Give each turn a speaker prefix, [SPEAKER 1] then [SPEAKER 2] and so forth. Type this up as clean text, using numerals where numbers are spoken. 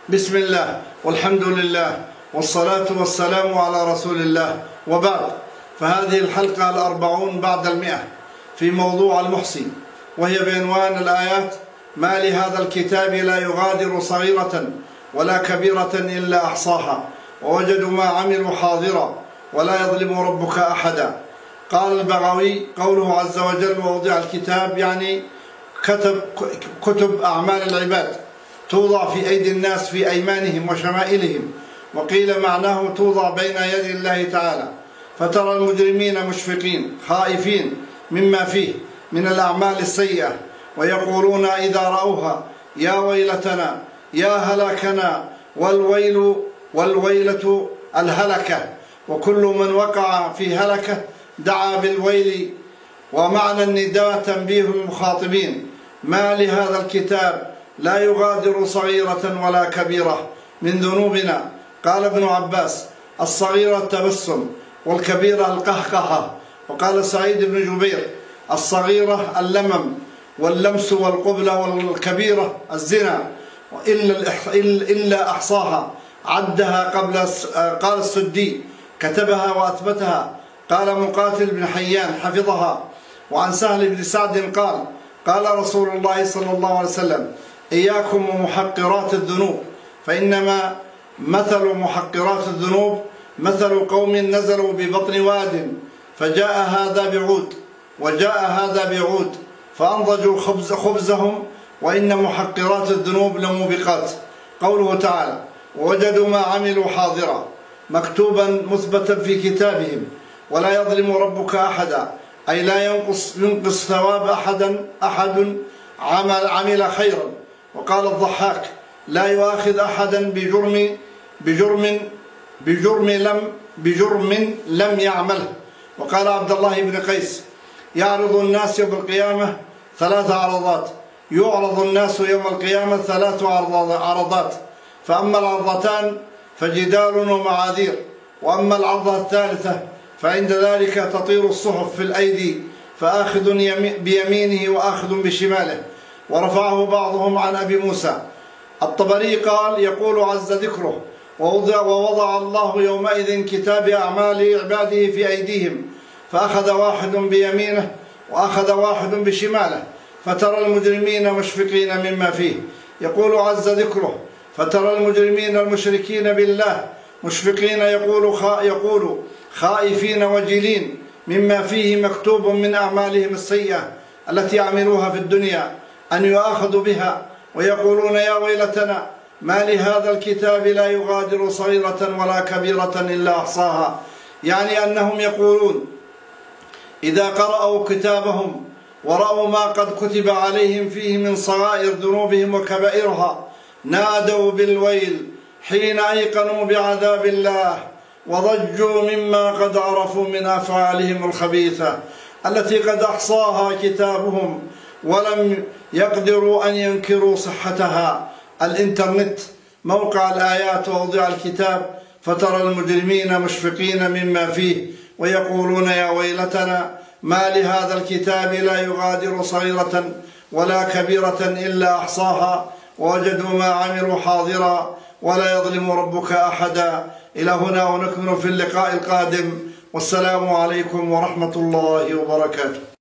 [SPEAKER 1] بسم الله والحمد لله والصلاة والسلام على رسول الله، وبعد. فهذه الحلقة 40 بعد 100 في موضوع المحصي، وهي بعنوان الآيات: ما لهذا الكتاب لا يغادر صغيرة ولا كبيرة إلا أحصاها ووجدوا ما عملوا حاضرا ولا يظلم ربك أحدا. قال البغوي: قوله عز وجل ووضع الكتاب يعني كتب أعمال العباد توضع في أيدي الناس في أيمانهم وشمائلهم، وقيل معناه توضع بين يدي الله تعالى، فترى المجرمين مشفقين خائفين مما فيه من الأعمال السيئة، ويقولون إذا رأوها: يا ويلتنا يا هلاكنا، والويلة الهلكة، وكل من وقع في هلكة دعا بالويل. ومعنى النداء تنبيه المخاطبين: ما لهذا الكتاب لا يغادر صغيرة ولا كبيرة من ذنوبنا. قال ابن عباس: الصغيرة التبسم، والكبيرة القهقهة. وقال سعيد بن جبير: الصغيرة اللمم واللمس والقبلة، والكبيرة الزنا، إلا أحصاها عدها قبل. قال السدي: كتبها وأثبتها. قال مقاتل بن حيان: حفظها. وعن سهل بن سعد قال: قال رسول الله صلى الله عليه وسلم: إياكم ومحقرات الذنوب، فإنما مثل محقرات الذنوب مثل قوم نزلوا ببطن واد، فجاء هذا بعود وجاء هذا بعود فأنضجوا خبزهم، وإن محقرات الذنوب لموبقات. قوله تعالى: ووجدوا ما عملوا حاضرا، مكتوبا مثبتا في كتابهم، ولا يظلم ربك أحدا، أي لا ينقص ثواب أحد عمل خيرا. وقال الضحاك: لا يؤاخذ أحدا بجرم لم يعمله. وقال عبد الله بن قيس: يعرض الناس يوم القيامة 3 عرضات، يعرض الناس يوم القيامة 3 عرضات، فأما العرضتان فجدال ومعاذير، وأما العرضة الثالثة فعند ذلك تطير الصحف في الأيدي، فآخذ بيمينه وآخذ بشماله. ورفعه بعضهم عن أبي موسى. الطبري قال: يقول عز ذكره: ووضع الله يومئذ كتاب أعمال عباده في أيديهم، فأخذ واحد بيمينه وأخذ واحد بشماله، فترى المجرمين مشفقين مما فيه. يقول عز ذكره: فترى المجرمين المشركين بالله مشفقين، يقول خائفين وجلين مما فيه مكتوب من أعمالهم السيئة التي عملوها في الدنيا أن يؤاخذوا بها، ويقولون يا ويلتنا ما لهذا الكتاب لا يغادر صغيرة ولا كبيرة إلا أحصاها. يعني أنهم يقولون إذا قرأوا كتابهم ورأوا ما قد كتب عليهم فيه من صغائر ذنوبهم وكبائرها، نادوا بالويل حين أيقنوا بعذاب الله، وضجوا مما قد عرفوا من أفعالهم الخبيثة التي قد أحصاها كتابهم، ولم يقدروا أن ينكروا صحتها. الإنترنت موقع الآيات ووضع الكتاب، فترى المجرمين مشفقين مما فيه ويقولون يا ويلتنا ما لهذا الكتاب لا يغادر صغيرة ولا كبيرة إلا أحصاها ووجدوا ما عملوا حاضرا ولا يظلم ربك أحدا. إلى هنا ونكمل في اللقاء القادم، والسلام عليكم ورحمة الله وبركاته.